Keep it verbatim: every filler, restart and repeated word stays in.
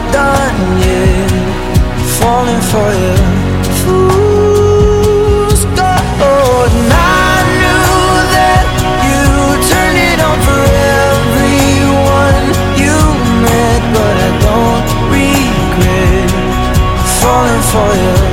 done yet falling for you. Fool's gold. And I knew that you turned it on for everyone you met, but I don't regret falling for you.